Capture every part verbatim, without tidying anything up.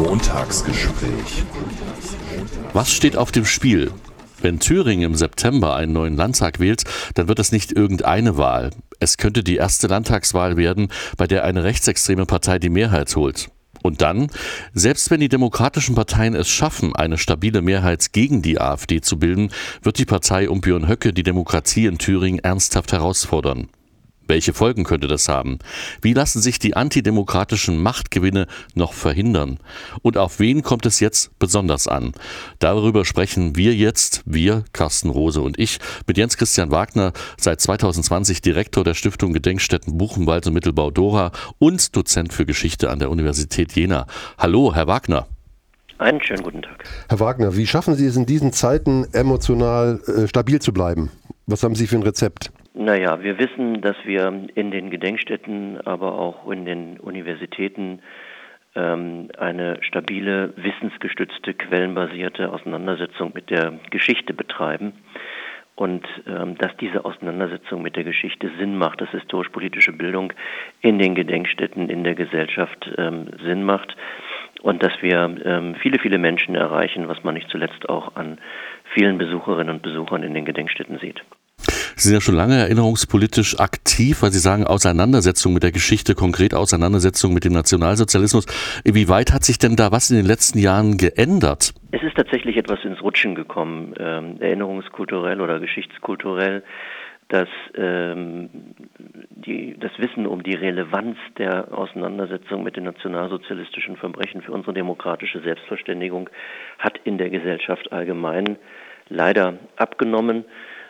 Montagsgespräch. Was steht auf dem Spiel? Wenn Thüringen im September einen neuen Landtag wählt, dann wird es nicht irgendeine Wahl. Es könnte die erste Landtagswahl werden, bei der eine rechtsextreme Partei die Mehrheit holt. Und dann, selbst wenn die demokratischen Parteien es schaffen, eine stabile Mehrheit gegen die AfD zu bilden, wird die Partei um Björn Höcke die Demokratie in Thüringen ernsthaft herausfordern. Welche Folgen könnte das haben? Wie lassen sich die antidemokratischen Machtgewinne noch verhindern? Und auf wen kommt es jetzt besonders an? Darüber sprechen wir jetzt, wir, Carsten Rose und ich, mit Jens Christian Wagner, seit zweitausendzwanzig Direktor der Stiftung Gedenkstätten Buchenwald und Mittelbau Dora und Dozent für Geschichte an der Universität Jena. Hallo, Herr Wagner. Einen schönen guten Tag. Herr Wagner, wie schaffen Sie es in diesen Zeiten emotional äh, stabil zu bleiben? Was haben Sie für ein Rezept? Naja, wir wissen, dass wir in den Gedenkstätten, aber auch in den Universitäten ähm, eine stabile, wissensgestützte, quellenbasierte Auseinandersetzung mit der Geschichte betreiben. Und ähm, dass diese Auseinandersetzung mit der Geschichte Sinn macht, dass historisch-politische Bildung in den Gedenkstätten, in der Gesellschaft ähm, Sinn macht. Und dass wir ähm, viele, viele Menschen erreichen, was man nicht zuletzt auch an vielen Besucherinnen und Besuchern in den Gedenkstätten sieht. Sie sind ja schon lange erinnerungspolitisch aktiv, weil Sie sagen, Auseinandersetzung mit der Geschichte, konkret Auseinandersetzung mit dem Nationalsozialismus. Wie weit hat sich denn da was in den letzten Jahren geändert? Es ist tatsächlich etwas ins Rutschen gekommen, ähm, erinnerungskulturell oder geschichtskulturell, dass ähm, die, das Wissen um die Relevanz der Auseinandersetzung mit den nationalsozialistischen Verbrechen für unsere demokratische Selbstverständigung hat in der Gesellschaft allgemein leider abgenommen.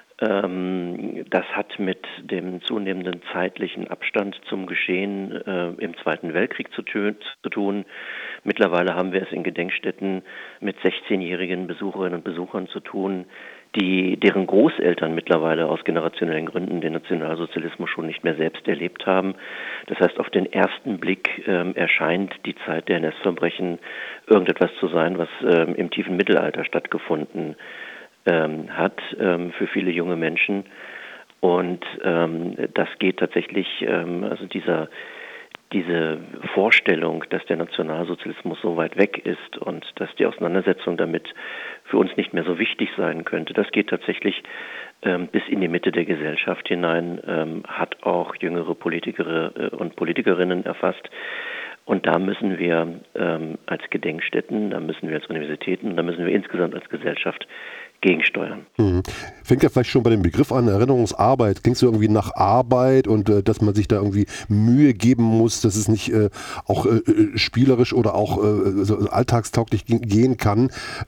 Das hat mit dem zunehmenden zeitlichen Abstand zum Geschehen äh, im Zweiten Weltkrieg zu, tun, zu tun. Mittlerweile haben wir es in Gedenkstätten mit sechzehnjährigen Besucherinnen und Besuchern zu tun, die, deren Großeltern mittlerweile aus generationellen Gründen den Nationalsozialismus schon nicht mehr selbst erlebt haben. Das heißt, auf den ersten Blick äh, erscheint die Zeit der N S-Verbrechen irgendetwas zu sein, was äh, im tiefen Mittelalter stattgefunden Ähm, hat ähm, für viele junge Menschen, und ähm, das geht tatsächlich, ähm, also dieser diese Vorstellung, dass der Nationalsozialismus so weit weg ist und dass die Auseinandersetzung damit für uns nicht mehr so wichtig sein könnte, das geht tatsächlich ähm, bis in die Mitte der Gesellschaft hinein, ähm, hat auch jüngere Politiker und Politikerinnen erfasst. Und da müssen wir ähm, als Gedenkstätten, da müssen wir als Universitäten, da müssen wir insgesamt als Gesellschaft gegensteuern. Mhm. Fängt ja vielleicht schon bei dem Begriff an, Erinnerungsarbeit. Klingt so irgendwie nach Arbeit und äh, dass man sich da irgendwie Mühe geben muss, dass es nicht äh, auch äh, spielerisch oder auch äh, so alltagstauglich gehen kann.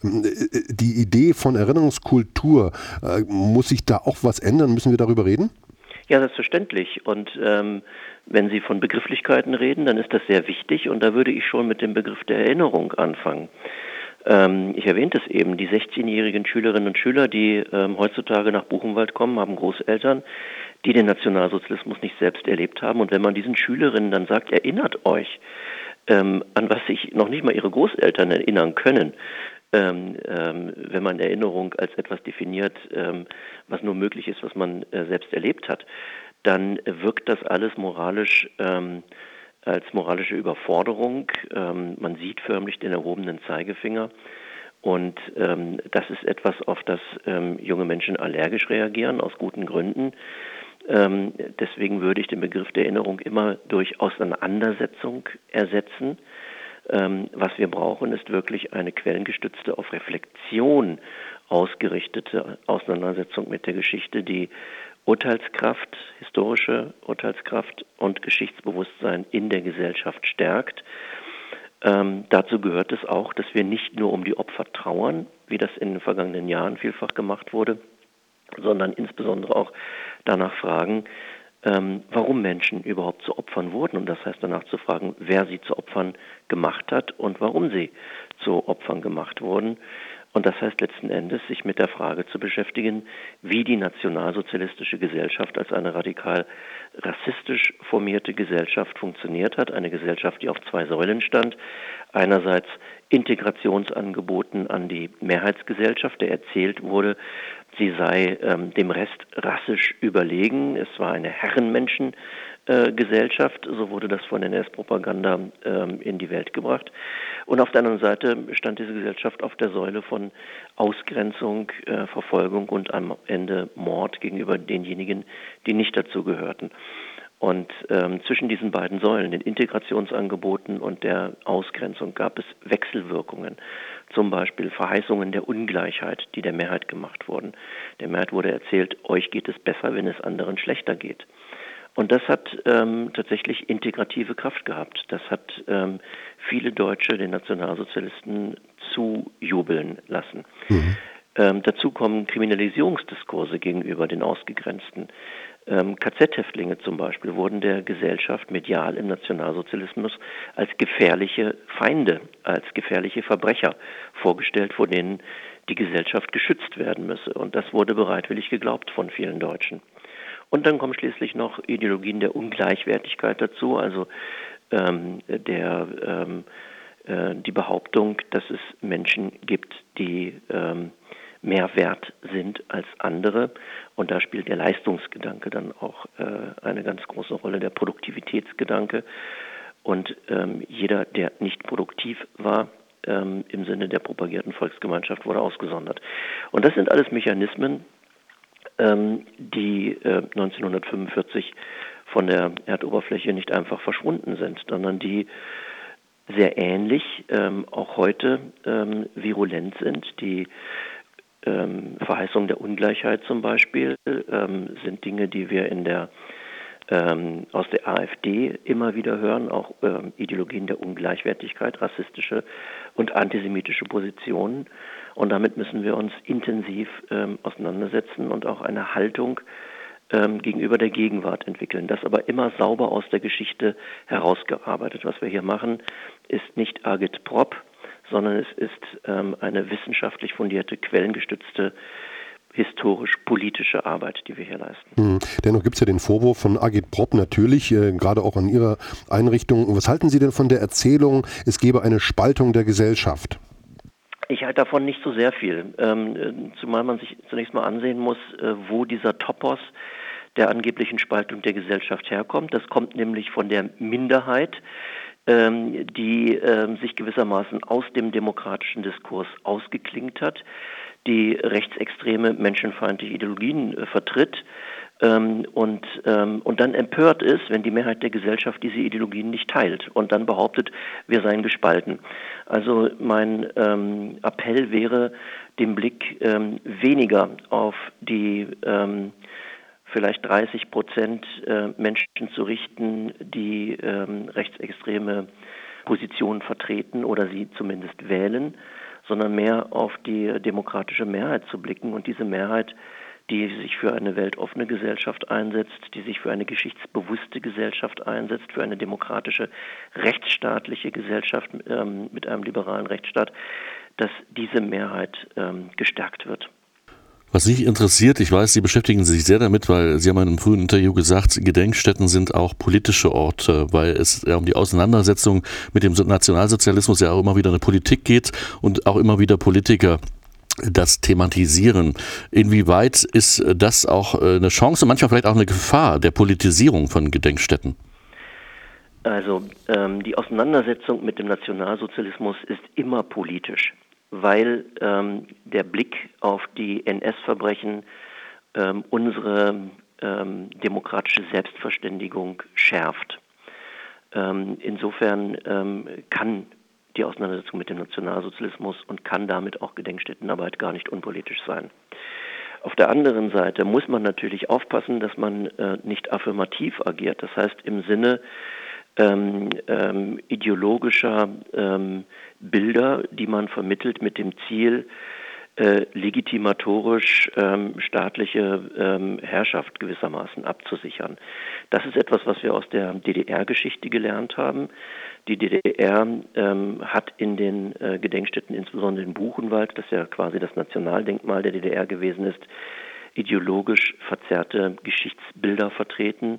Die Idee von Erinnerungskultur, äh, muss sich da auch was ändern? Müssen wir darüber reden? Ja, selbstverständlich. Und ähm, wenn Sie von Begrifflichkeiten reden, dann ist das sehr wichtig, und da würde ich schon mit dem Begriff der Erinnerung anfangen. Ähm, ich erwähnte es eben, die sechzehnjährigen Schülerinnen und Schüler, die ähm, heutzutage nach Buchenwald kommen, haben Großeltern, die den Nationalsozialismus nicht selbst erlebt haben. Und wenn man diesen Schülerinnen dann sagt, erinnert euch, ähm, an was sich noch nicht mal ihre Großeltern erinnern können, Ähm, ähm, wenn man Erinnerung als etwas definiert, ähm, was nur möglich ist, was man äh, selbst erlebt hat, dann wirkt das alles moralisch ähm, als moralische Überforderung. Ähm, man sieht förmlich den erhobenen Zeigefinger, und ähm, das ist etwas, auf das ähm, junge Menschen allergisch reagieren, aus guten Gründen. Ähm, deswegen würde ich den Begriff der Erinnerung immer durch Auseinandersetzung ersetzen. Ähm, was wir brauchen, ist wirklich eine quellengestützte, auf Reflexion ausgerichtete Auseinandersetzung mit der Geschichte, die Urteilskraft, historische Urteilskraft und Geschichtsbewusstsein in der Gesellschaft stärkt. Ähm, dazu gehört es auch, dass wir nicht nur um die Opfer trauern, wie das in den vergangenen Jahren vielfach gemacht wurde, sondern insbesondere auch danach fragen, Ähm, warum Menschen überhaupt zu Opfern wurden, und das heißt danach zu fragen, wer sie zu Opfern gemacht hat und warum sie zu Opfern gemacht wurden. Und das heißt letzten Endes, sich mit der Frage zu beschäftigen, wie die nationalsozialistische Gesellschaft als eine radikal rassistisch formierte Gesellschaft funktioniert hat. Eine Gesellschaft, die auf zwei Säulen stand. Einerseits Integrationsangeboten an die Mehrheitsgesellschaft, der erzählt wurde, sie sei ähm, dem Rest rassisch überlegen. Es war eine Herrenmenschengesellschaft äh, Gesellschaft, so wurde das von N S-Propaganda ähm, in die Welt gebracht. Und auf der anderen Seite stand diese Gesellschaft auf der Säule von Ausgrenzung, äh, Verfolgung und am Ende Mord gegenüber denjenigen, die nicht dazu gehörten. Und ähm, zwischen diesen beiden Säulen, den Integrationsangeboten und der Ausgrenzung, gab es Wechselwirkungen. Zum Beispiel Verheißungen der Ungleichheit, die der Mehrheit gemacht wurden. Der Mehrheit wurde erzählt, euch geht es besser, wenn es anderen schlechter geht. Und das hat ähm, tatsächlich integrative Kraft gehabt. Das hat ähm, viele Deutsche den Nationalsozialisten zujubeln lassen. Mhm. Ähm, dazu kommen Kriminalisierungsdiskurse gegenüber den Ausgegrenzten. Ähm, K Z-Häftlinge zum Beispiel wurden der Gesellschaft medial im Nationalsozialismus als gefährliche Feinde, als gefährliche Verbrecher vorgestellt, vor denen die Gesellschaft geschützt werden müsse. Und das wurde bereitwillig geglaubt von vielen Deutschen. Und dann kommen schließlich noch Ideologien der Ungleichwertigkeit dazu, also ähm, der, ähm, äh, die Behauptung, dass es Menschen gibt, die ähm, mehr wert sind als andere. Und da spielt der Leistungsgedanke dann auch äh, eine ganz große Rolle, der Produktivitätsgedanke. Und ähm, jeder, der nicht produktiv war, ähm, im Sinne der propagierten Volksgemeinschaft, wurde ausgesondert. Und das sind alles Mechanismen, ähm, die äh, neunzehnhundertfünfundvierzig von der Erdoberfläche nicht einfach verschwunden sind, sondern die sehr ähnlich ähm, auch heute ähm, virulent sind. Die Ähm, Verheißung der Ungleichheit zum Beispiel ähm, sind Dinge, die wir in der ähm, aus der AfD immer wieder hören, auch ähm, Ideologien der Ungleichwertigkeit, rassistische und antisemitische Positionen. Und damit müssen wir uns intensiv ähm, auseinandersetzen und auch eine Haltung ähm, gegenüber der Gegenwart entwickeln. Das aber immer sauber aus der Geschichte herausgearbeitet. Was wir hier machen, ist nicht Agitprop, sondern es ist ähm, eine wissenschaftlich fundierte, quellengestützte, historisch-politische Arbeit, die wir hier leisten. Hm. Dennoch gibt es ja den Vorwurf von Agitprop natürlich, äh, gerade auch an Ihrer Einrichtung. Was halten Sie denn von der Erzählung, es gebe eine Spaltung der Gesellschaft? Ich halte davon nicht so sehr viel, ähm, zumal man sich zunächst mal ansehen muss, äh, wo dieser Topos der angeblichen Spaltung der Gesellschaft herkommt. Das kommt nämlich von der Minderheit, ähm, die ähm, sich gewissermaßen aus dem demokratischen Diskurs ausgeklingt hat, die rechtsextreme, menschenfeindliche Ideologien äh, vertritt ähm, und, ähm, und dann empört ist, wenn die Mehrheit der Gesellschaft diese Ideologien nicht teilt und dann behauptet, wir seien gespalten. Also mein ähm, Appell wäre, den Blick ähm, weniger auf die ähm, vielleicht dreißig Prozent äh, Menschen zu richten, die ähm, rechtsextreme Positionen vertreten oder sie zumindest wählen, sondern mehr auf die demokratische Mehrheit zu blicken und diese Mehrheit, die sich für eine weltoffene Gesellschaft einsetzt, die sich für eine geschichtsbewusste Gesellschaft einsetzt, für eine demokratische, rechtsstaatliche Gesellschaft ähm, mit einem liberalen Rechtsstaat, dass diese Mehrheit ähm, gestärkt wird. Was mich interessiert, ich weiß, Sie beschäftigen sich sehr damit, weil Sie haben in einem frühen Interview gesagt, Gedenkstätten sind auch politische Orte, weil es ja um die Auseinandersetzung mit dem Nationalsozialismus ja auch immer wieder eine Politik geht und auch immer wieder Politiker das thematisieren. Inwieweit ist das auch eine Chance und manchmal vielleicht auch eine Gefahr der Politisierung von Gedenkstätten? Also ähm, die Auseinandersetzung mit dem Nationalsozialismus ist immer politisch, weil ähm, der Blick auf die N S-Verbrechen ähm, unsere ähm, demokratische Selbstverständigung schärft. Ähm, insofern ähm, kann die Auseinandersetzung mit dem Nationalsozialismus und kann damit auch Gedenkstättenarbeit gar nicht unpolitisch sein. Auf der anderen Seite muss man natürlich aufpassen, dass man äh, nicht affirmativ agiert, das heißt im Sinne ähm, ähm, ideologischer ähm, Bilder, die man vermittelt mit dem Ziel, äh, legitimatorisch ähm, staatliche ähm, Herrschaft gewissermaßen abzusichern. Das ist etwas, was wir aus der D D R-Geschichte gelernt haben. Die D D R ähm, hat in den äh, Gedenkstätten, insbesondere in Buchenwald, das ja quasi das Nationaldenkmal der D D R gewesen ist, ideologisch verzerrte Geschichtsbilder vertreten,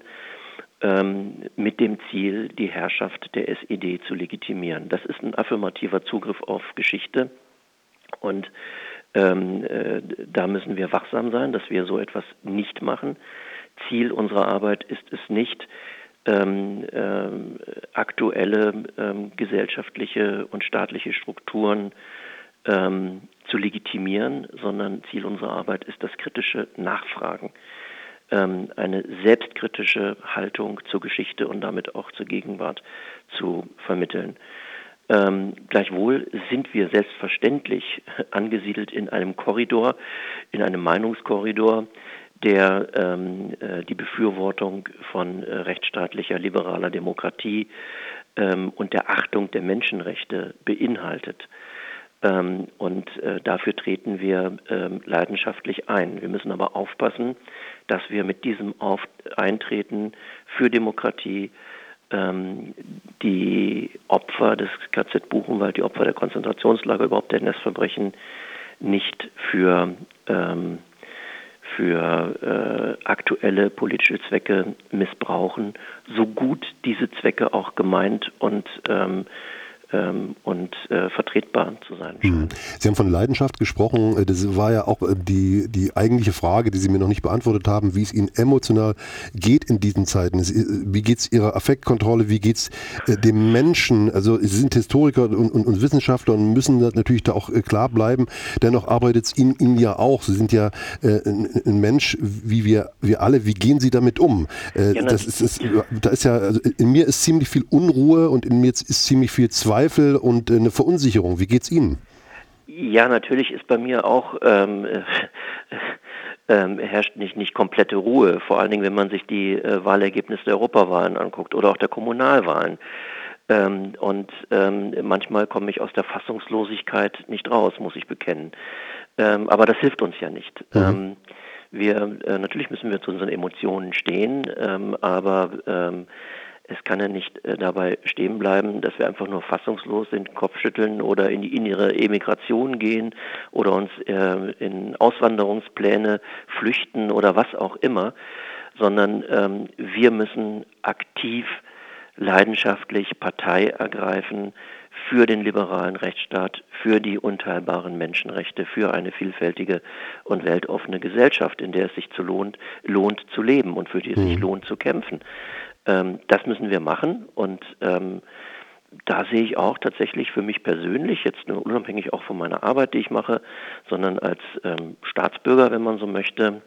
ähm, mit dem Ziel, die Herrschaft der S E D zu legitimieren. Das ist ein affirmativer Zugriff auf Geschichte und ähm, äh, da müssen wir wachsam sein, dass wir so etwas nicht machen. Ziel unserer Arbeit ist es nicht, ähm, ähm, aktuelle ähm, gesellschaftliche und staatliche Strukturen ähm, zu legitimieren, sondern Ziel unserer Arbeit ist das kritische Nachfragen, ähm, eine selbstkritische Haltung zur Geschichte und damit auch zur Gegenwart zu vermitteln. Ähm, gleichwohl sind wir selbstverständlich angesiedelt in einem Korridor, in einem Meinungskorridor, der ähm, äh, die Befürwortung von äh, rechtsstaatlicher, liberaler Demokratie ähm, und der Achtung der Menschenrechte beinhaltet. Ähm, und äh, dafür treten wir ähm, leidenschaftlich ein. Wir müssen aber aufpassen, dass wir mit diesem Auf Eintreten für Demokratie ähm, die Opfer des K Z Buchenwald, die Opfer der Konzentrationslager, überhaupt der N S-Verbrechen nicht für, ähm, für äh, aktuelle politische Zwecke missbrauchen, so gut diese Zwecke auch gemeint und ähm, und äh, vertretbar zu sein scheint. Sie haben von Leidenschaft gesprochen. Das war ja auch die, die eigentliche Frage, die Sie mir noch nicht beantwortet haben, wie es Ihnen emotional geht in diesen Zeiten. Wie geht es Ihrer Affektkontrolle? Wie geht es dem Menschen? Also Sie sind Historiker und, und, und Wissenschaftler und müssen natürlich da auch klar bleiben. Dennoch arbeitet es Ihnen, Ihnen ja auch. Sie sind ja äh, ein, ein Mensch, wie wir, wir alle. Wie gehen Sie damit um? Äh, Ja, das ist, ist, da ist ja, also in mir ist ziemlich viel Unruhe und in mir ist ziemlich viel Zweifel und eine Verunsicherung. Wie geht's Ihnen? Ja, natürlich ist bei mir auch ähm, äh, äh, herrscht nicht nicht komplette Ruhe. Vor allen Dingen, wenn man sich die äh, Wahlergebnisse der Europawahlen anguckt oder auch der Kommunalwahlen. Ähm, und ähm, manchmal komme ich aus der Fassungslosigkeit nicht raus, muss ich bekennen. Ähm, aber das hilft uns ja nicht. Mhm. Ähm, wir äh, natürlich müssen wir zu unseren Emotionen stehen, ähm, aber ähm, es kann ja nicht äh, dabei stehen bleiben, dass wir einfach nur fassungslos sind, Kopfschütteln oder in die innere Emigration gehen oder uns äh, in Auswanderungspläne flüchten oder was auch immer, sondern ähm, wir müssen aktiv, leidenschaftlich Partei ergreifen für den liberalen Rechtsstaat, für die unteilbaren Menschenrechte, für eine vielfältige und weltoffene Gesellschaft, in der es sich zu lohnt, lohnt zu leben und für die es mhm. sich lohnt zu kämpfen. Ähm, das müssen wir machen und ähm, da sehe ich auch tatsächlich für mich persönlich, jetzt nur unabhängig auch von meiner Arbeit, die ich mache, sondern als ähm, Staatsbürger, wenn man so möchte,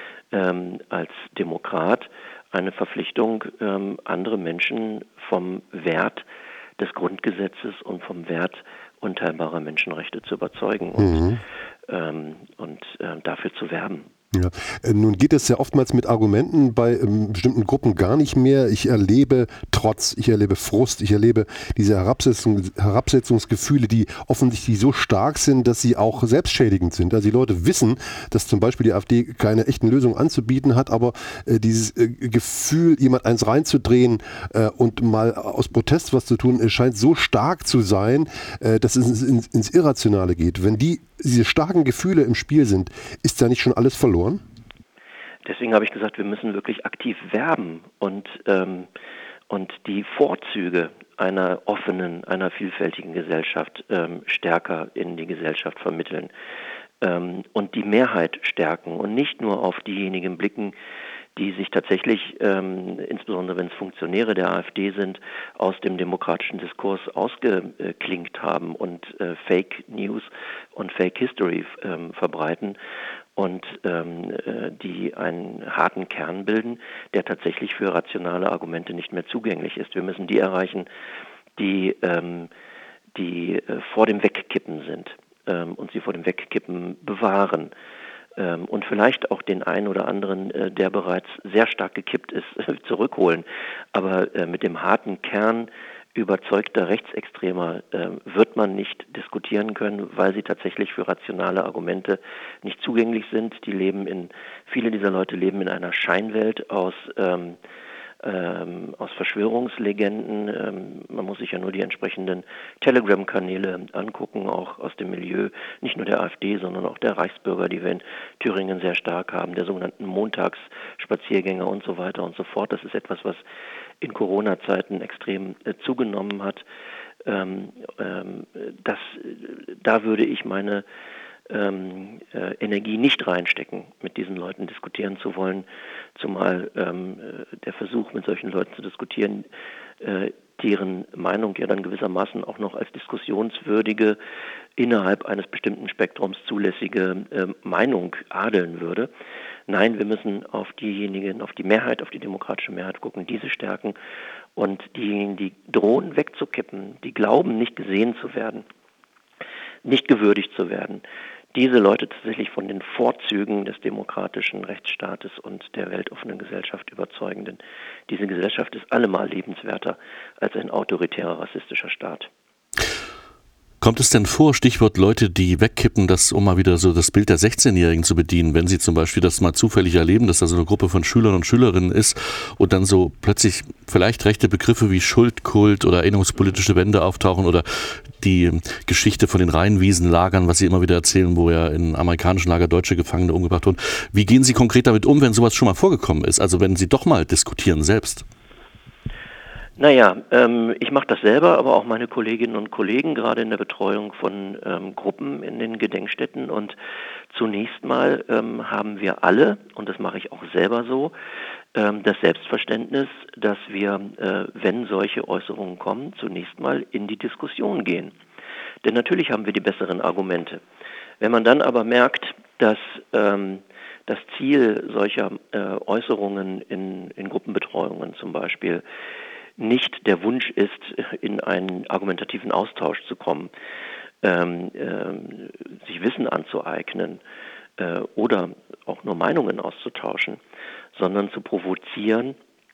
ähm, als Demokrat, eine Verpflichtung, ähm, andere Menschen vom Wert des Grundgesetzes und vom Wert unteilbarer Menschenrechte zu überzeugen und, mhm. ähm, und äh, dafür zu werben. Ja. Nun geht es ja oftmals mit Argumenten bei ähm, bestimmten Gruppen gar nicht mehr. Ich erlebe Trotz, ich erlebe Frust, ich erlebe diese Herabsetzung, Herabsetzungsgefühle, die offensichtlich so stark sind, dass sie auch selbstschädigend sind. Also die Leute wissen, dass zum Beispiel die AfD keine echten Lösungen anzubieten hat, aber äh, dieses äh, Gefühl, jemand eins reinzudrehen äh, und mal aus Protest was zu tun, äh, scheint so stark zu sein, äh, dass es ins, ins Irrationale geht. Wenn die diese starken Gefühle im Spiel sind, ist da nicht schon alles verloren? Deswegen habe ich gesagt, wir müssen wirklich aktiv werben und, ähm, und die Vorzüge einer offenen, einer vielfältigen Gesellschaft ähm, stärker in die Gesellschaft vermitteln ähm, und die Mehrheit stärken und nicht nur auf diejenigen blicken, die sich tatsächlich, ähm, insbesondere wenn es Funktionäre der AfD sind, aus dem demokratischen Diskurs ausgeklinkt haben und äh, Fake News und Fake History ähm, verbreiten und ähm, äh, die einen harten Kern bilden, der tatsächlich für rationale Argumente nicht mehr zugänglich ist. Wir müssen die erreichen, die, ähm, die äh, vor dem Wegkippen sind ähm, und sie vor dem Wegkippen bewahren. Und vielleicht auch den einen oder anderen, der bereits sehr stark gekippt ist, zurückholen. Aber mit dem harten Kern überzeugter Rechtsextremer wird man nicht diskutieren können, weil sie tatsächlich für rationale Argumente nicht zugänglich sind. Die leben in, viele dieser Leute leben in einer Scheinwelt aus ähm, Ähm, aus Verschwörungslegenden. Ähm, man muss sich ja nur die entsprechenden Telegram-Kanäle angucken, auch aus dem Milieu, nicht nur der AfD, sondern auch der Reichsbürger, die wir in Thüringen sehr stark haben, der sogenannten Montagsspaziergänger und so weiter und so fort. Das ist etwas, was in Corona-Zeiten extrem äh, zugenommen hat. Ähm, ähm, das, da würde ich meine ähm, äh, Energie nicht reinstecken, mit diesen Leuten diskutieren zu wollen, zumal ähm, der Versuch, mit solchen Leuten zu diskutieren, äh, deren Meinung ja dann gewissermaßen auch noch als diskussionswürdige, innerhalb eines bestimmten Spektrums zulässige äh, Meinung adeln würde. Nein, wir müssen auf diejenigen, auf die Mehrheit, auf die demokratische Mehrheit gucken, diese stärken, und diejenigen, die drohen wegzukippen, die glauben, nicht gesehen zu werden, nicht gewürdigt zu werden, diese Leute tatsächlich von den Vorzügen des demokratischen Rechtsstaates und der weltoffenen Gesellschaft überzeugen. Denn diese Gesellschaft ist allemal lebenswerter als ein autoritärer, rassistischer Staat. Kommt es denn vor, Stichwort Leute, die wegkippen, das, um mal wieder so das Bild der sechzehnjährigen zu bedienen, wenn sie zum Beispiel das mal zufällig erleben, dass da so eine Gruppe von Schülern und Schülerinnen ist und dann so plötzlich vielleicht rechte Begriffe wie Schuldkult oder erinnerungspolitische Wende auftauchen oder die Geschichte von den Rheinwiesenlagern, was Sie immer wieder erzählen, wo ja in amerikanischen Lager deutsche Gefangene umgebracht wurden. Wie gehen Sie konkret damit um, wenn sowas schon mal vorgekommen ist? Also wenn Sie doch mal diskutieren selbst? Naja, ähm, ich mache das selber, aber auch meine Kolleginnen und Kollegen, gerade in der Betreuung von ähm, Gruppen in den Gedenkstätten. Und zunächst mal ähm, haben wir alle, und das mache ich auch selber so, ähm, das Selbstverständnis, dass wir, äh, wenn solche Äußerungen kommen, zunächst mal in die Diskussion gehen. Denn natürlich haben wir die besseren Argumente. Wenn man dann aber merkt, dass ähm, das Ziel solcher äh, Äußerungen in, in Gruppenbetreuungen zum Beispiel nicht der Wunsch ist, in einen argumentativen Austausch zu kommen, ähm, ähm, sich Wissen anzueignen äh, oder auch nur Meinungen auszutauschen, sondern zu provozieren.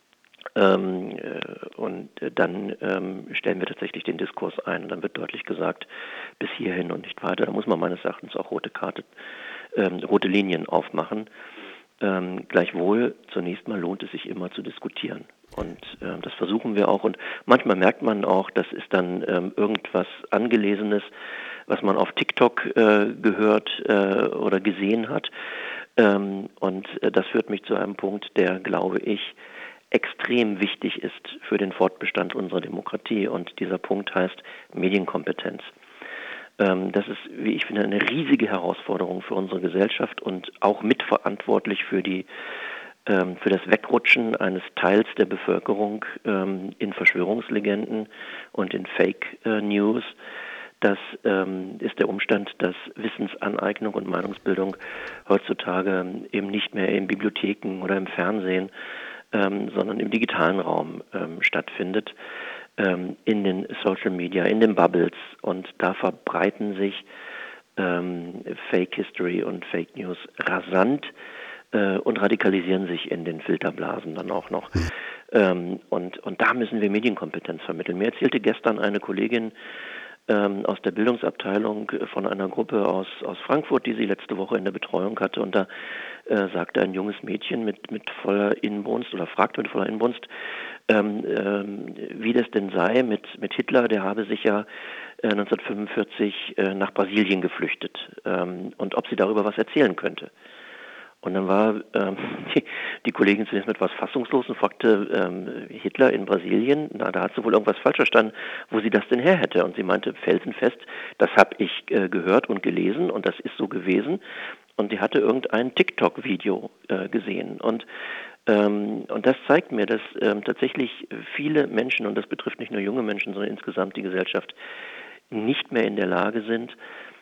Ähm, äh, und dann ähm, stellen wir tatsächlich den Diskurs ein und dann wird deutlich gesagt, bis hierhin und nicht weiter. Da muss man meines Erachtens auch rote Karte, ähm, rote Linien aufmachen. Ähm, gleichwohl, zunächst mal lohnt es sich immer zu diskutieren. Und äh, das versuchen wir auch. Und manchmal merkt man auch, das ist dann ähm, irgendwas Angelesenes, was man auf TikTok äh, gehört äh, oder gesehen hat. Ähm, und äh, das führt mich zu einem Punkt, der, glaube ich, extrem wichtig ist für den Fortbestand unserer Demokratie. Und dieser Punkt heißt Medienkompetenz. Ähm, das ist, wie ich finde, eine riesige Herausforderung für unsere Gesellschaft und auch mitverantwortlich für die für das Wegrutschen eines Teils der Bevölkerung ähm, in Verschwörungslegenden und in Fake äh, News. Das ähm, ist der Umstand, dass Wissensaneignung und Meinungsbildung heutzutage eben nicht mehr in Bibliotheken oder im Fernsehen, ähm, sondern im digitalen Raum ähm, stattfindet, ähm, in den Social Media, in den Bubbles. Und da verbreiten sich ähm, Fake History und Fake News rasant und radikalisieren sich in den Filterblasen dann auch noch. Mhm. Ähm, und, und da müssen wir Medienkompetenz vermitteln. Mir erzählte gestern eine Kollegin ähm, aus der Bildungsabteilung von einer Gruppe aus, aus Frankfurt, die sie letzte Woche in der Betreuung hatte. Und da äh, sagte ein junges Mädchen mit, mit voller Inbrunst oder fragte mit voller Inbrunst, ähm, ähm, wie das denn sei mit, mit Hitler. Der habe sich ja äh, neunzehnhundertfünfundvierzig äh, nach Brasilien geflüchtet ähm, und ob sie darüber was erzählen könnte. Und dann war ähm, die, die Kollegin zunächst etwas fassungslos und fragte, ähm, Hitler in Brasilien, na, da hat sie wohl irgendwas falsch verstanden, wo sie das denn her hätte. Und sie meinte felsenfest, das habe ich äh, gehört und gelesen und das ist so gewesen. Und sie hatte irgendein TikTok-Video äh, gesehen. Und, ähm, und das zeigt mir, dass ähm, tatsächlich viele Menschen, und das betrifft nicht nur junge Menschen, sondern insgesamt die Gesellschaft, nicht mehr in der Lage sind,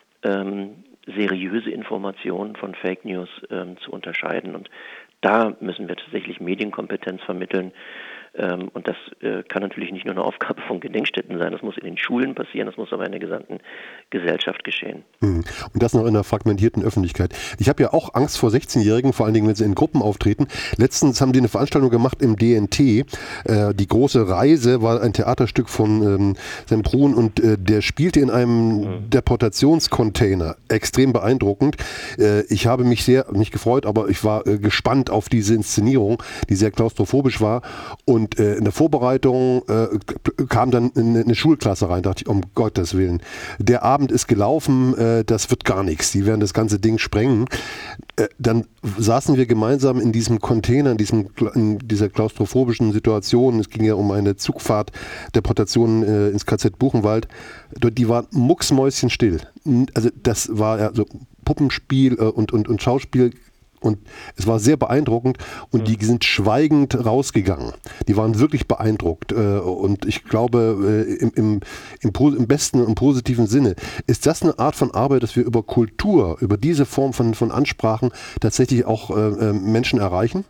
ähm, seriöse Informationen von Fake News ähm, zu unterscheiden. Und da müssen wir tatsächlich Medienkompetenz vermitteln. Ähm, und das äh, kann natürlich nicht nur eine Aufgabe von Gedenkstätten sein, das muss in den Schulen passieren, das muss aber in der gesamten Gesellschaft geschehen. Und das noch in einer fragmentierten Öffentlichkeit. Ich habe ja auch Angst vor sechzehnjährigen, vor allen Dingen, wenn sie in Gruppen auftreten. Letztens haben die eine Veranstaltung gemacht im D N T. Äh, die große Reise war ein Theaterstück von ähm, Semprun und äh, der spielte in einem mhm. Deportationscontainer. Extrem beeindruckend. Äh, ich habe mich sehr, nicht gefreut, aber ich war äh, gespannt auf diese Inszenierung, die sehr klaustrophobisch war. Und Und äh, in der Vorbereitung äh, kam dann eine, eine Schulklasse rein, dachte ich, um Gottes Willen. Der Abend ist gelaufen, äh, das wird gar nichts, die werden das ganze Ding sprengen. Äh, dann saßen wir gemeinsam in diesem Container, in, diesem, in dieser klaustrophobischen Situation. Es ging ja um eine Zugfahrt, Deportation äh, ins K Z Buchenwald. Die war mucksmäuschenstill. Also das war ja so Puppenspiel äh, und, und, und Schauspiel. Und es war sehr beeindruckend und die sind schweigend rausgegangen. Die waren wirklich beeindruckt. Und ich glaube, im, im, im, im besten und positiven Sinne ist das eine Art von Arbeit, dass wir über Kultur, über diese Form von, von Ansprachen tatsächlich auch äh, Menschen erreichen?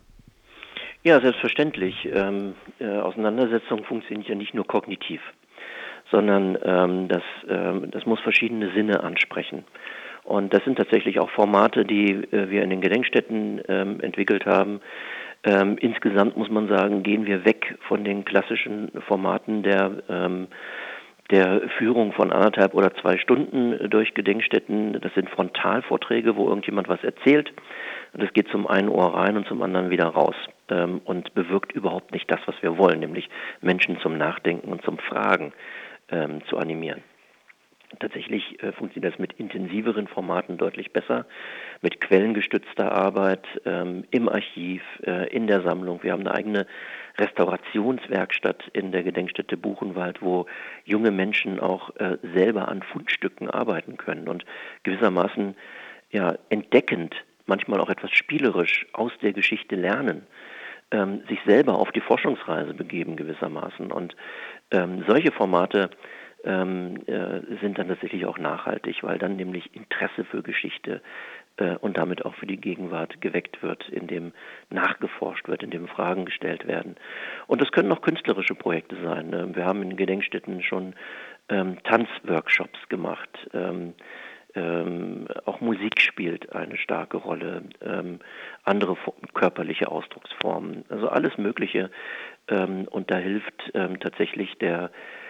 Ja, selbstverständlich. Ähm, äh, Auseinandersetzung funktioniert ja nicht nur kognitiv, sondern ähm, das, ähm, das muss verschiedene Sinne ansprechen. Und das sind tatsächlich auch Formate, die äh, wir in den Gedenkstätten ähm, entwickelt haben. Ähm, insgesamt muss man sagen, gehen wir weg von den klassischen Formaten der, ähm, der Führung von anderthalb oder zwei Stunden durch Gedenkstätten. Das sind Frontalvorträge, wo irgendjemand was erzählt. Und das geht zum einen Ohr rein und zum anderen wieder raus ähm, und bewirkt überhaupt nicht das, was wir wollen, nämlich Menschen zum Nachdenken und zum Fragen ähm, zu animieren. Tatsächlich äh, funktioniert das mit intensiveren Formaten deutlich besser, mit quellengestützter Arbeit ähm, im Archiv, äh, in der Sammlung. Wir haben eine eigene Restaurationswerkstatt in der Gedenkstätte Buchenwald, wo junge Menschen auch äh, selber an Fundstücken arbeiten können und gewissermaßen ja, entdeckend, manchmal auch etwas spielerisch aus der Geschichte lernen, ähm, sich selber auf die Forschungsreise begeben gewissermaßen. Und ähm, solche Formate Ähm, äh, sind dann tatsächlich auch nachhaltig, weil dann nämlich Interesse für Geschichte äh, und damit auch für die Gegenwart geweckt wird, indem nachgeforscht wird, indem Fragen gestellt werden. Und das können auch künstlerische Projekte sein. Äh, wir haben in Gedenkstätten schon ähm, Tanzworkshops gemacht. Ähm, ähm, auch Musik spielt eine starke Rolle, ähm, andere körperliche Ausdrucksformen, also alles Mögliche. Ähm, und da hilft ähm, tatsächlich der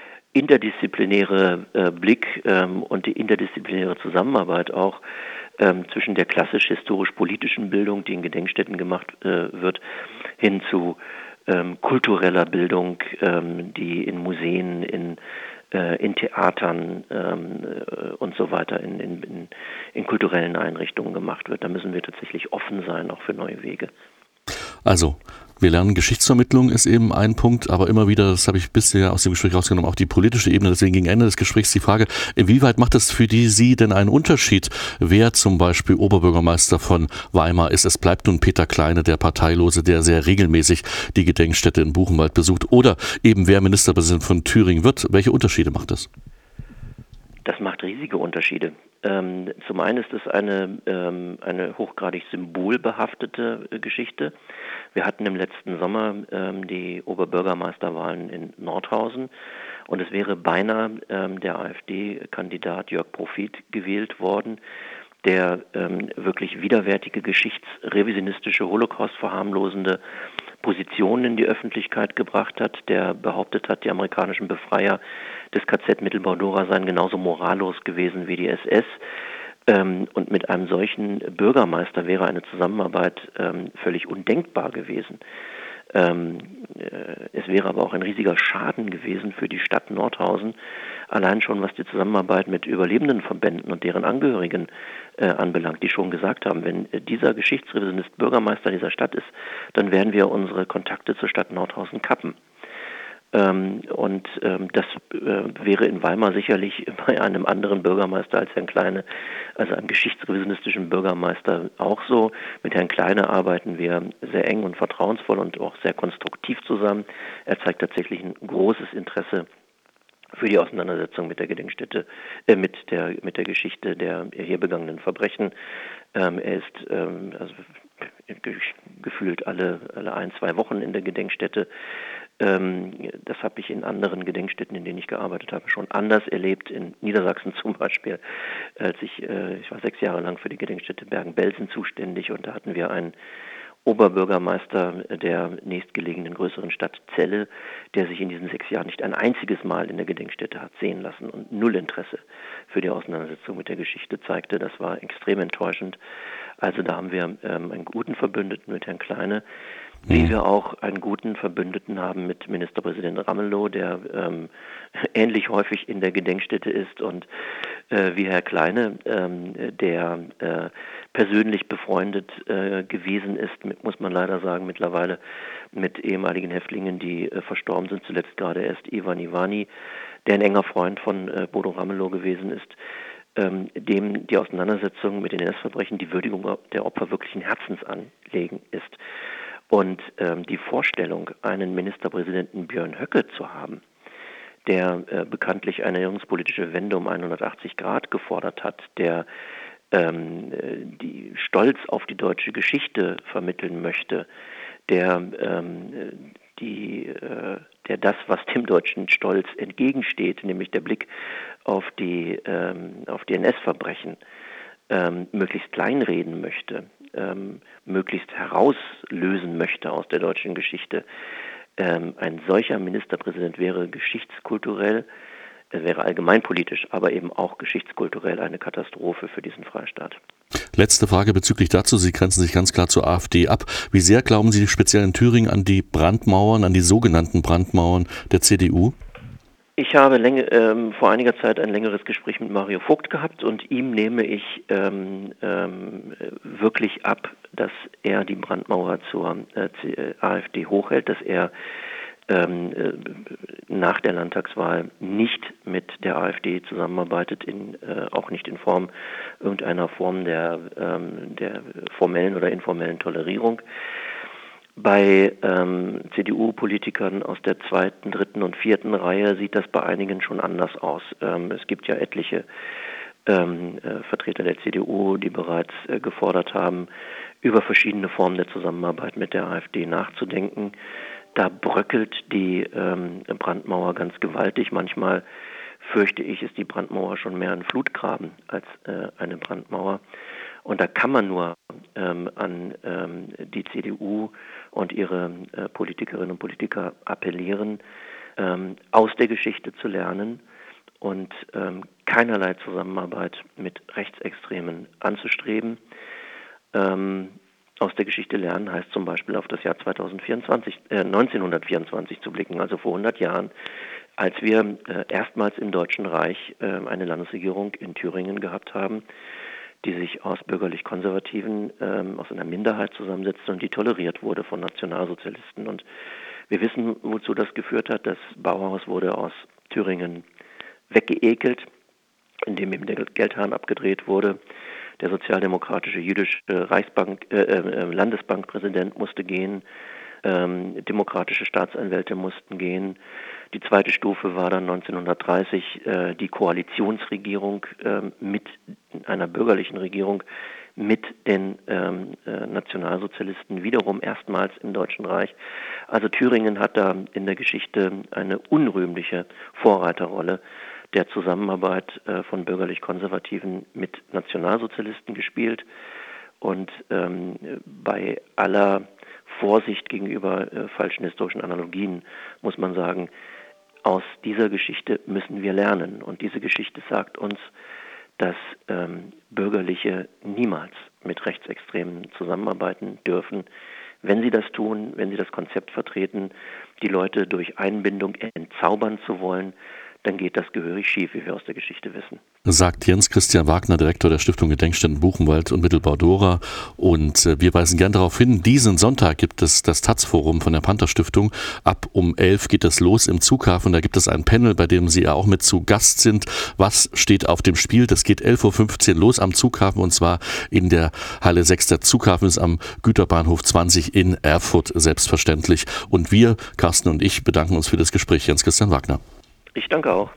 interdisziplinäre äh, Blick ähm, und die interdisziplinäre Zusammenarbeit auch ähm, zwischen der klassisch-historisch-politischen Bildung, die in Gedenkstätten gemacht äh, wird, hin zu ähm, kultureller Bildung, ähm, die in Museen, in, äh, in Theatern ähm, äh, und so weiter, in, in, in, in kulturellen Einrichtungen gemacht wird. Da müssen wir tatsächlich offen sein, auch für neue Wege. Also, wir lernen, Geschichtsvermittlung ist eben ein Punkt, aber immer wieder, das habe ich bisher aus dem Gespräch rausgenommen, auch die politische Ebene. Deswegen gegen Ende des Gesprächs die Frage, inwieweit macht es für die Sie denn einen Unterschied, wer zum Beispiel Oberbürgermeister von Weimar ist? Es bleibt nun Peter Kleine, der Parteilose, der sehr regelmäßig die Gedenkstätte in Buchenwald besucht, oder eben wer Ministerpräsident von Thüringen wird. Welche Unterschiede macht das? Das macht riesige Unterschiede. Ähm, zum einen ist es eine, ähm, eine hochgradig symbolbehaftete äh, Geschichte. Wir hatten im letzten Sommer ähm, die Oberbürgermeisterwahlen in Nordhausen und es wäre beinahe ähm, der AfD-Kandidat Jörg Profit gewählt worden, der ähm, wirklich widerwärtige, geschichtsrevisionistische, Holocaust-verharmlosende Positionen in die Öffentlichkeit gebracht hat, der behauptet hat, die amerikanischen Befreier des K Z Mittelbau-Dora seien genauso morallos gewesen wie die S S. Ähm, und mit einem solchen Bürgermeister wäre eine Zusammenarbeit ähm, völlig undenkbar gewesen. Ähm, äh, es wäre aber auch ein riesiger Schaden gewesen für die Stadt Nordhausen, allein schon was die Zusammenarbeit mit Überlebendenverbänden und deren Angehörigen äh, anbelangt, die schon gesagt haben, wenn äh, dieser Geschichtsrevisionist Bürgermeister dieser Stadt ist, dann werden wir unsere Kontakte zur Stadt Nordhausen kappen. Ähm, und ähm, das äh, wäre in Weimar sicherlich bei einem anderen Bürgermeister als Herrn Kleine, also einem geschichtsrevisionistischen Bürgermeister auch so. Mit Herrn Kleine arbeiten wir sehr eng und vertrauensvoll und auch sehr konstruktiv zusammen. Er zeigt tatsächlich ein großes Interesse für die Auseinandersetzung mit der Gedenkstätte, äh, mit der mit der Geschichte der hier begangenen Verbrechen. Ähm, er ist ähm, also gefühlt alle alle ein, zwei Wochen in der Gedenkstätte. Ähm, das habe ich in anderen Gedenkstätten, in denen ich gearbeitet habe, schon anders erlebt. In Niedersachsen zum Beispiel, als ich äh, ich war sechs Jahre lang für die Gedenkstätte Bergen-Belsen zuständig und da hatten wir einen Oberbürgermeister der nächstgelegenen größeren Stadt Celle, der sich in diesen sechs Jahren nicht ein einziges Mal in der Gedenkstätte hat sehen lassen und null Interesse für die Auseinandersetzung mit der Geschichte zeigte. Das war extrem enttäuschend. Also da haben wir ähm, einen guten Verbündeten mit Herrn Kleine, wie wir auch einen guten Verbündeten haben mit Ministerpräsident Ramelow, der ähm, ähnlich häufig in der Gedenkstätte ist und äh, wie Herr Kleine, ähm, der äh, persönlich befreundet äh, gewesen ist, mit, muss man leider sagen, mittlerweile mit ehemaligen Häftlingen, die äh, verstorben sind, zuletzt gerade erst Ivan Ivani, der ein enger Freund von äh, Bodo Ramelow gewesen ist. ähm, dem die Auseinandersetzung mit den N S-Verbrechen, die Würdigung der Opfer wirklich ein Herzensanliegen ist. Und ähm, die Vorstellung, einen Ministerpräsidenten Björn Höcke zu haben, der äh, bekanntlich eine erinnerungspolitische Wende um hundertachtzig Grad gefordert hat, der ähm, die Stolz auf die deutsche Geschichte vermitteln möchte, der ähm, die, äh, der das, was dem deutschen Stolz entgegensteht, nämlich der Blick auf die, ähm, auf die N S-Verbrechen, ähm, möglichst kleinreden möchte, ähm, möglichst herauslösen möchte aus der deutschen Geschichte. Ähm, ein solcher Ministerpräsident wäre geschichtskulturell, äh, wäre allgemeinpolitisch, aber eben auch geschichtskulturell eine Katastrophe für diesen Freistaat. Letzte Frage bezüglich dazu. Sie grenzen sich ganz klar zur AfD ab. Wie sehr glauben Sie speziell in Thüringen an die Brandmauern, an die sogenannten Brandmauern der C D U? Ich habe länge, ähm, vor einiger Zeit ein längeres Gespräch mit Mario Vogt gehabt und ihm nehme ich ähm, ähm, wirklich ab, dass er die Brandmauer zur äh, AfD hochhält, dass er ähm, äh, nach der Landtagswahl nicht mit der AfD zusammenarbeitet, in, äh, auch nicht in Form irgendeiner Form der, ähm, der formellen oder informellen Tolerierung. Bei ähm, C D U-Politikern aus der zweiten, dritten und vierten Reihe sieht das bei einigen schon anders aus. Ähm, es gibt ja etliche ähm, äh, Vertreter der C D U, die bereits äh, gefordert haben, über verschiedene Formen der Zusammenarbeit mit der AfD nachzudenken. Da bröckelt die ähm, Brandmauer ganz gewaltig. Manchmal fürchte ich, ist die Brandmauer schon mehr ein Flutgraben als äh, eine Brandmauer. Und da kann man nur ähm, an ähm, die C D U und ihre äh, Politikerinnen und Politiker appellieren, ähm, aus der Geschichte zu lernen und ähm, keinerlei Zusammenarbeit mit Rechtsextremen anzustreben. Ähm, aus der Geschichte lernen heißt zum Beispiel auf das Jahr zweitausendvierundzwanzig, äh, neunzehnhundertvierundzwanzig zu blicken, also vor hundert Jahren, als wir äh, erstmals im Deutschen Reich äh, eine Landesregierung in Thüringen gehabt haben, die sich aus bürgerlich-konservativen, ähm, aus einer Minderheit zusammensetzte und die toleriert wurde von Nationalsozialisten. Und wir wissen, wozu das geführt hat. Das Bauhaus wurde aus Thüringen weggeekelt, indem eben der Geldhahn abgedreht wurde. Der sozialdemokratische jüdische Reichsbank, äh, äh, Landesbankpräsident musste gehen. Ähm, demokratische Staatsanwälte mussten gehen. Die zweite Stufe war dann neunzehnhundertdreißig äh, die Koalitionsregierung äh, mit einer bürgerlichen Regierung mit den ähm, äh, Nationalsozialisten, wiederum erstmals im Deutschen Reich. Also Thüringen hat da in der Geschichte eine unrühmliche Vorreiterrolle der Zusammenarbeit äh, von bürgerlich-konservativen mit Nationalsozialisten gespielt. Und ähm, bei aller Vorsicht gegenüber äh, falschen historischen Analogien muss man sagen, aus dieser Geschichte müssen wir lernen. Und diese Geschichte sagt uns, dass ähm, Bürgerliche niemals mit Rechtsextremen zusammenarbeiten dürfen. Wenn sie das tun, wenn sie das Konzept vertreten, die Leute durch Einbindung entzaubern zu wollen, dann geht das gehörig schief, wie wir aus der Geschichte wissen. Sagt Jens Christian Wagner, Direktor der Stiftung Gedenkstätten Buchenwald und Mittelbau-Dora. Und äh, wir weisen gern darauf hin, diesen Sonntag gibt es das Taz-Forum von der Panther-Stiftung. Ab um elf geht es los im Zughafen. Da gibt es ein Panel, bei dem Sie ja auch mit zu Gast sind. Was steht auf dem Spiel? Das geht elf Uhr fünfzehn los am Zughafen und zwar in der Halle sechs. Der Zughafen ist am Güterbahnhof zwanzig in Erfurt selbstverständlich. Und wir, Carsten und ich, bedanken uns für das Gespräch. Jens Christian Wagner. Ich danke auch.